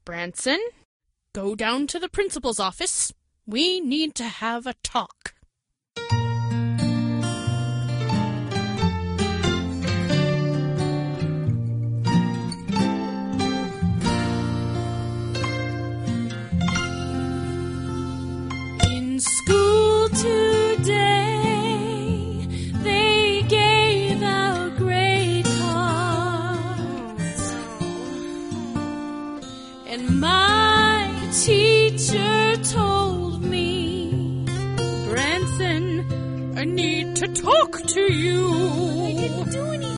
Branson, go down to the principal's office. We need to have a talk. In school today, they gave out grade cards, and my teacher told me, Branson, I need to talk to you.